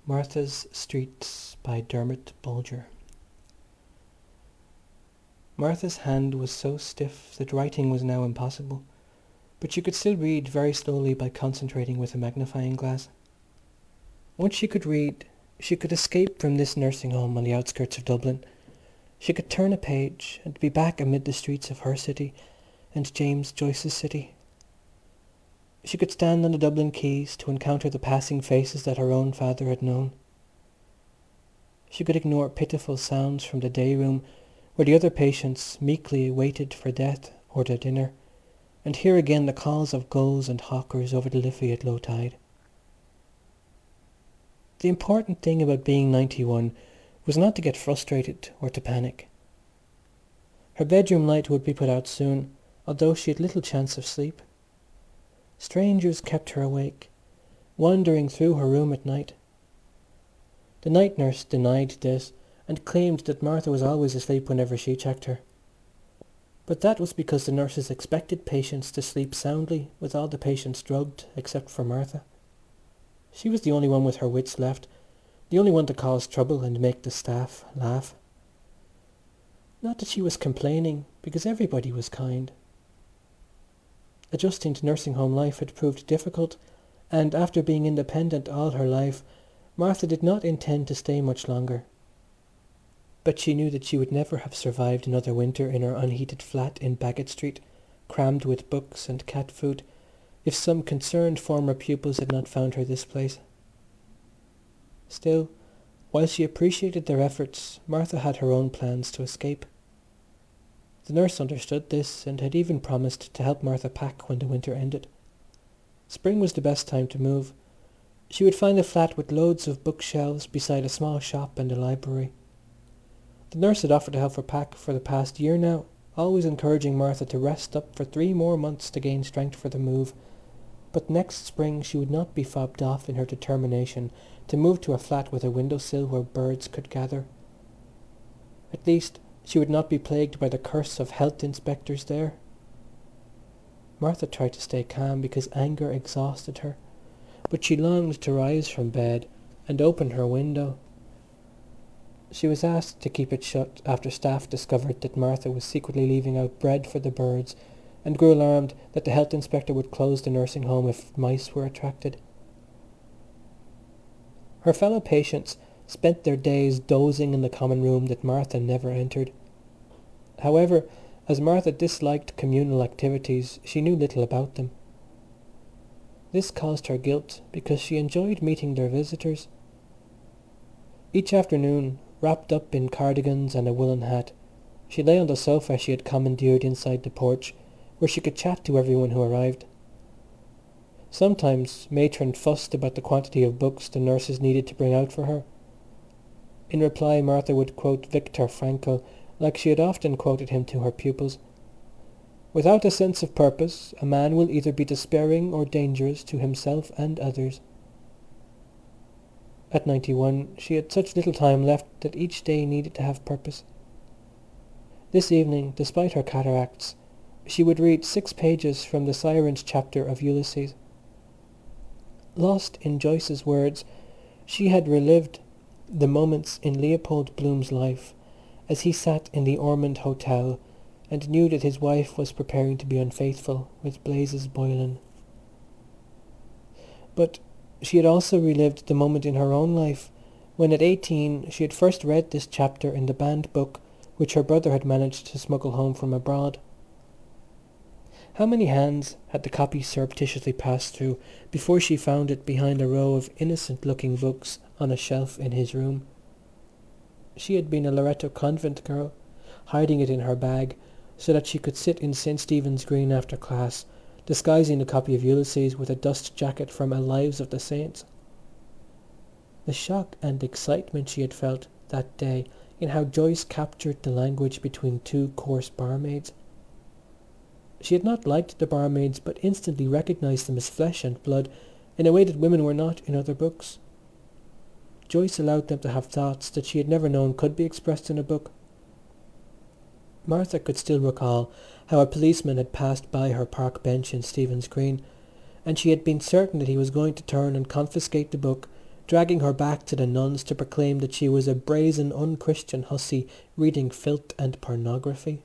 Martha's Streets by Dermot Bulger. Martha's hand was so stiff that writing was now impossible, but she could still read very slowly by concentrating with a magnifying glass. Once she could read, she could escape from this nursing home on the outskirts of Dublin. She could turn a page and be back amid the streets of her city and James Joyce's city. She could stand on the Dublin quays to encounter the passing faces that her own father had known. She could ignore pitiful sounds from the day room where the other patients meekly waited for death or their dinner, and hear again the calls of gulls and hawkers over the Liffey at low tide. The important thing about being 91 was not to get frustrated or to panic. Her bedroom light would be put out soon, although she had little chance of sleep. Strangers kept her awake, wandering through her room at night. The night nurse denied this and claimed that Martha was always asleep whenever she checked her. But that was because the nurses expected patients to sleep soundly with all the patients drugged except for Martha. She was the only one with her wits left, the only one to cause trouble and make the staff laugh. Not that she was complaining, because everybody was kind. Adjusting to nursing home life had proved difficult, and after being independent all her life, Martha did not intend to stay much longer. But she knew that she would never have survived another winter in her unheated flat in Baggot Street, crammed with books and cat food, if some concerned former pupils had not found her this place. Still, while she appreciated their efforts, Martha had her own plans to escape. The nurse understood this and had even promised to help Martha pack when the winter ended. Spring was the best time to move. She would find a flat with loads of bookshelves beside a small shop and a library. The nurse had offered to help her pack for the past year now, always encouraging Martha to rest up for 3 more months to gain strength for the move. But next spring she would not be fobbed off in her determination to move to a flat with a windowsill where birds could gather. At least she would not be plagued by the curse of health inspectors there. Martha tried to stay calm because anger exhausted her, but she longed to rise from bed and open her window. She was asked to keep it shut after staff discovered that Martha was secretly leaving out bread for the birds and grew alarmed that the health inspector would close the nursing home if mice were attracted. Her fellow patients spent their days dozing in the common room that Martha never entered. However, as Martha disliked communal activities, she knew little about them. This caused her guilt because she enjoyed meeting their visitors. Each afternoon, wrapped up in cardigans and a woolen hat, she lay on the sofa she had commandeered inside the porch, where she could chat to everyone who arrived. Sometimes Matron fussed about the quantity of books the nurses needed to bring out for her. In reply, Martha would quote Viktor Frankl like she had often quoted him to her pupils. Without a sense of purpose, a man will either be despairing or dangerous to himself and others. At 91, she had such little time left that each day needed to have purpose. This evening, despite her cataracts, she would read 6 pages from the Sirens chapter of Ulysses. Lost in Joyce's words, she had relived the moments in Leopold Bloom's life as he sat in the Ormond Hotel and knew that his wife was preparing to be unfaithful with Blazes Boylan. But she had also relived the moment in her own life when at 18 she had first read this chapter in the banned book which her brother had managed to smuggle home from abroad. How many hands had the copy surreptitiously passed through before she found it behind a row of innocent-looking books on a shelf in his room? She had been a Loreto convent girl, hiding it in her bag so that she could sit in St. Stephen's Green after class, disguising the copy of Ulysses with a dust jacket from a Lives of the Saints. The shock and excitement she had felt that day in how Joyce captured the language between 2 coarse barmaids. She had not liked the barmaids, but instantly recognised them as flesh and blood in a way that women were not in other books. Joyce allowed them to have thoughts that she had never known could be expressed in a book. Martha could still recall how a policeman had passed by her park bench in Stephen's Green, and she had been certain that he was going to turn and confiscate the book dragging her back to the nuns to proclaim that she was a brazen unchristian hussy reading filth and pornography.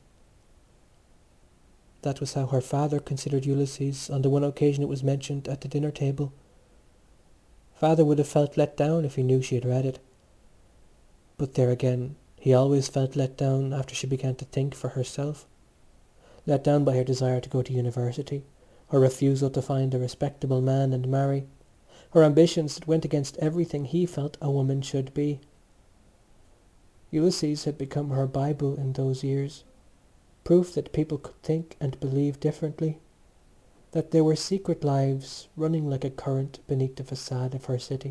That was how her father considered Ulysses on the one occasion it was mentioned at the dinner table. Father would have felt let down if he knew she had read it. But there again, he always felt let down after she began to think for herself. Let down by her desire to go to university, her refusal to find a respectable man and marry, her ambitions that went against everything he felt a woman should be. Ulysses had become her Bible in those years, proof that people could think and believe differently, that there were secret lives running like a current beneath the facade of her city.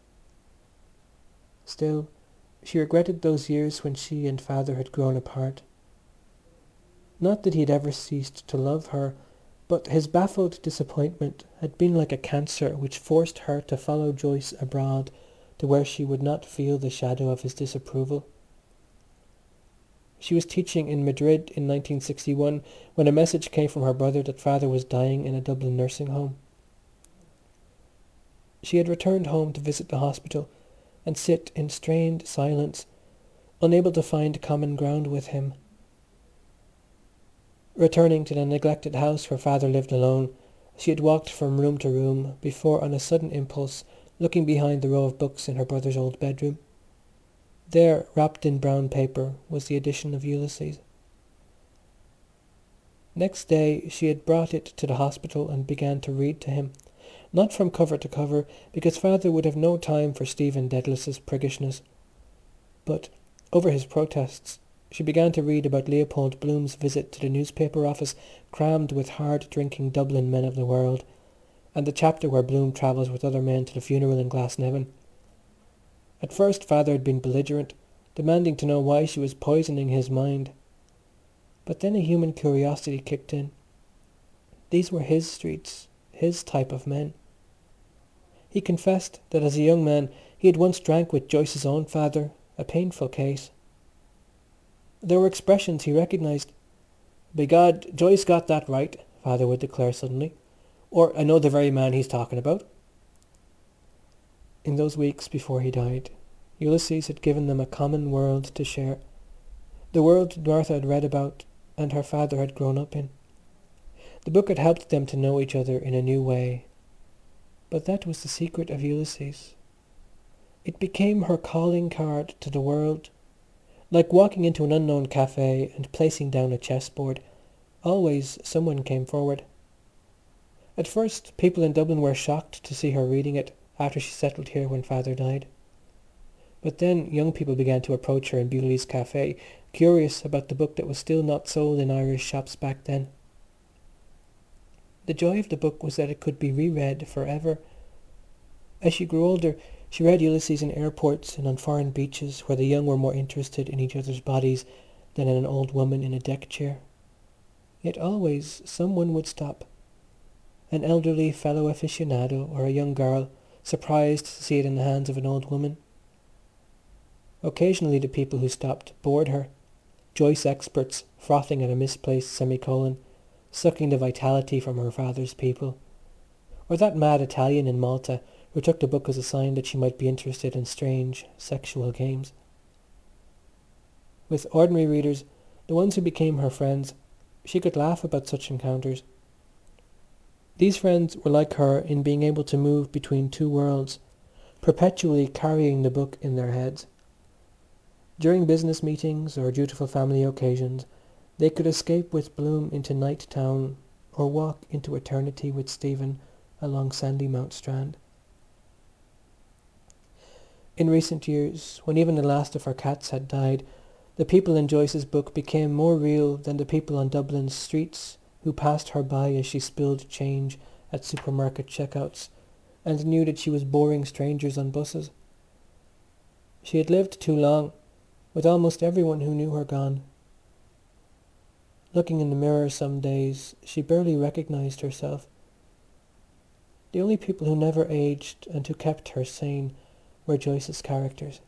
Still, she regretted those years when she and father had grown apart. Not that he had ever ceased to love her, but his baffled disappointment had been like a cancer which forced her to follow Joyce abroad to where she would not feel the shadow of his disapproval. She was teaching in Madrid in 1961 when a message came from her brother that father was dying in a Dublin nursing home. She had returned home to visit the hospital and sit in strained silence, unable to find common ground with him. Returning to the neglected house where father lived alone, she had walked from room to room before, on a sudden impulse, looking behind the row of books in her brother's old bedroom. There, wrapped in brown paper, was the edition of Ulysses. Next day she had brought it to the hospital and began to read to him, not from cover to cover, because father would have no time for Stephen Dedalus's priggishness, but, over his protests, she began to read about Leopold Bloom's visit to the newspaper office crammed with hard-drinking Dublin men of the world, and the chapter where Bloom travels with other men to the funeral in Glasnevin. At first father had been belligerent, demanding to know why she was poisoning his mind. But then a human curiosity kicked in. These were his streets, his type of men. He confessed that as a young man he had once drank with Joyce's own father, a painful case. There were expressions he recognised. "By God, Joyce got that right," father would declare suddenly. "Or I know the very man he's talking about." In those weeks before he died, Ulysses had given them a common world to share, the world Martha had read about and her father had grown up in. The book had helped them to know each other in a new way. But that was the secret of Ulysses. It became her calling card to the world. Like walking into an unknown cafe and placing down a chessboard, always someone came forward. At first people in Dublin were shocked to see her reading it after she settled here when father died. But then young people began to approach her in Bewley's Cafe, curious about the book that was still not sold in Irish shops back then. The joy of the book was that it could be reread forever. As she grew older, she read Ulysses in airports and on foreign beaches where the young were more interested in each other's bodies than in an old woman in a deck chair. Yet always someone would stop. An elderly fellow aficionado or a young girl, surprised to see it in the hands of an old woman. Occasionally the people who stopped bored her. Joyce experts frothing at a misplaced semicolon, sucking the vitality from her father's people. Or that mad Italian in Malta who took the book as a sign that she might be interested in strange sexual games. With ordinary readers, the ones who became her friends, she could laugh about such encounters. These friends were like her in being able to move between two worlds, perpetually carrying the book in their heads. During business meetings or dutiful family occasions, they could escape with Bloom into Night Town or walk into eternity with Stephen along Sandy Mount Strand. In recent years, when even the last of her cats had died, the people in Joyce's book became more real than the people on Dublin's streets who passed her by as she spilled change at supermarket checkouts and knew that she was boring strangers on buses. She had lived too long, with almost everyone who knew her gone. Looking in the mirror some days, she barely recognised herself. The only people who never aged and who kept her sane were Joyce's characters.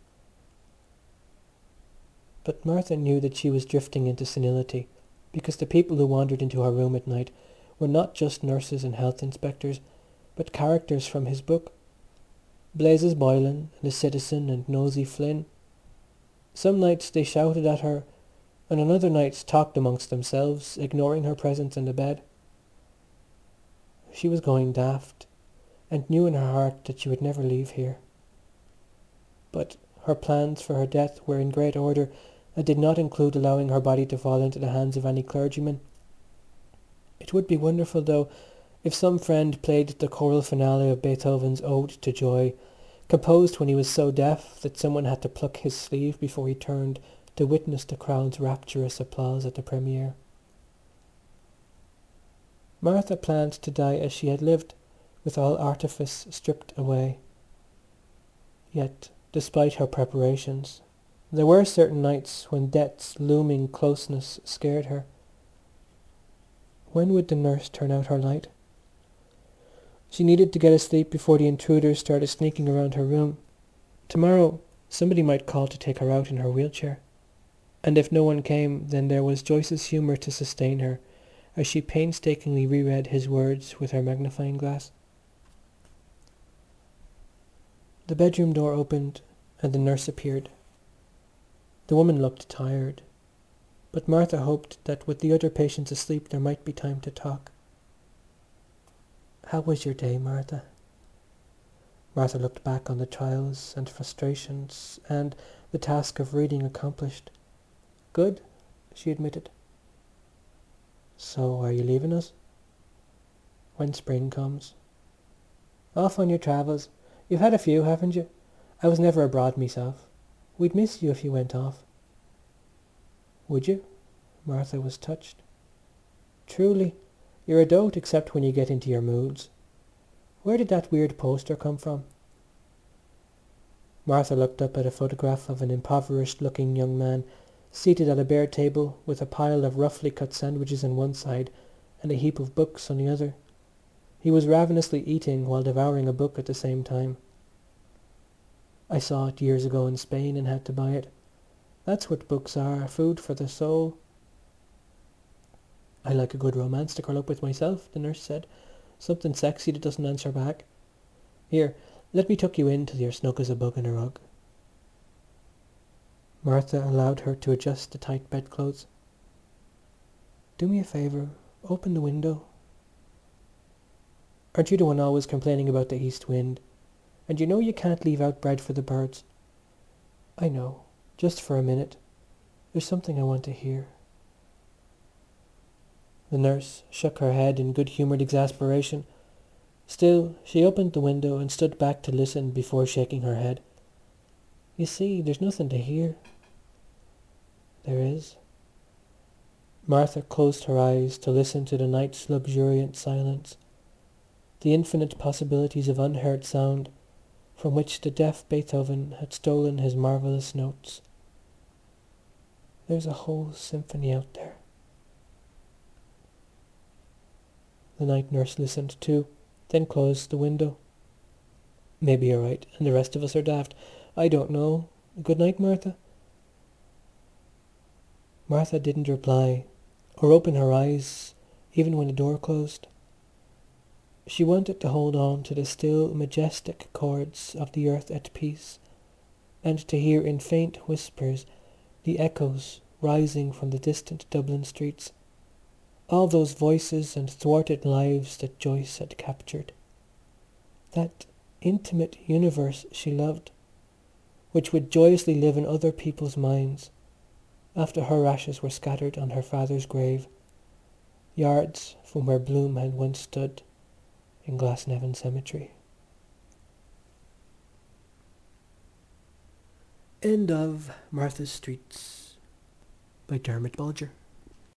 But Martha knew that she was drifting into senility, because the people who wandered into her room at night were not just nurses and health inspectors, but characters from his book. Blazes Boylan and the Citizen and Nosey Flynn. Some nights they shouted at her, and on other nights talked amongst themselves, ignoring her presence in the bed. She was going daft, and knew in her heart that she would never leave here. But her plans for her death were in great order and did not include allowing her body to fall into the hands of any clergyman. It would be wonderful, though, if some friend played the choral finale of Beethoven's Ode to Joy, composed when he was so deaf that someone had to pluck his sleeve before he turned to witness the crowd's rapturous applause at the premiere. Martha planned to die as she had lived, with all artifice stripped away. Yet, despite her preparations, there were certain nights when death's looming closeness scared her. When would the nurse turn out her light? She needed to get asleep before the intruders started sneaking around her room. Tomorrow somebody might call to take her out in her wheelchair. And if no one came, then there was Joyce's humour to sustain her, as she painstakingly reread his words with her magnifying glass. The bedroom door opened and the nurse appeared. The woman looked tired, but Martha hoped that with the other patients asleep there might be time to talk. "How was your day, Martha?" Martha looked back on the trials and frustrations and the task of reading accomplished. "Good," she admitted. "So are you leaving us?" "When spring comes." "Off on your travels. You've had a few, haven't you? I was never abroad myself. We'd miss you if you went off." "Would you?" Martha was touched. "Truly, you're a dote except when you get into your moods. Where did that weird poster come from?" Martha looked up at a photograph of an impoverished-looking young man seated at a bare table with a pile of roughly cut sandwiches on one side and a heap of books on the other. He was ravenously eating while devouring a book at the same time. "I saw it years ago in Spain and had to buy it. That's what books are, food for the soul." "I like a good romance to curl up with myself," the nurse said. "Something sexy that doesn't answer back. Here, let me tuck you in till you're snug as a bug in a rug." Martha allowed her to adjust the tight bedclothes. "Do me a favour. Open the window." "Aren't you the one always complaining about the east wind? And you know you can't leave out bread for the birds." "I know. Just for a minute. There's something I want to hear." The nurse shook her head in good-humoured exasperation. Still, she opened the window and stood back to listen before shaking her head. "You see, there's nothing to hear." "There is." Martha closed her eyes to listen to the night's luxuriant silence, the infinite possibilities of unheard sound from which the deaf Beethoven had stolen his marvellous notes. There's a whole symphony out there. The night nurse listened too, then closed the window. "Maybe you're right, and the rest of us are daft. I don't know. Good night, Martha." Martha didn't reply or open her eyes even when the door closed. She wanted to hold on to the still majestic chords of the earth at peace, and to hear in faint whispers the echoes rising from the distant Dublin streets, all those voices and thwarted lives that Joyce had captured. That intimate universe she loved, which would joyously live in other people's minds after her ashes were scattered on her father's grave, yards from where Bloom had once stood in Glasnevin Cemetery. End of Martha's Streets by Dermot Bolger.